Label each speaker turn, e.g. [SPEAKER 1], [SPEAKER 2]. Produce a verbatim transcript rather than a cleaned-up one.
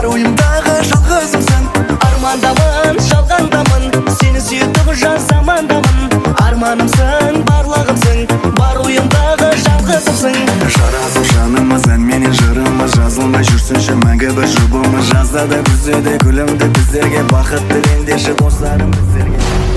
[SPEAKER 1] ойымдағы жалғызымсың. Армандамын, жалғандамын, сені сүйіп жан замандамын. Арманымсың, барлығымсың, бар ойымдағы жалғызымсың. Жарасым жаныма сән менен жырыма, жазылмай жүрсінші мәңгі бір жұбымы. Жазда да күзде де күлімді біздерге, бақыт тілендеші достарым біздерге.